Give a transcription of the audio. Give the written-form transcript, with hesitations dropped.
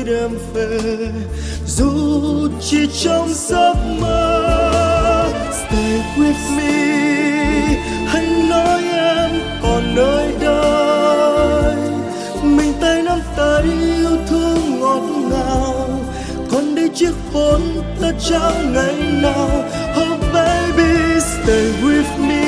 đêm về, dù chỉ trong giấc mơ. Stay with me, hãy nói em còn nơi đây. Mình tay nắm tay yêu thương ngọt ngào, còn đây chiếc hôn ta trao ngày nào. Oh baby, stay with me.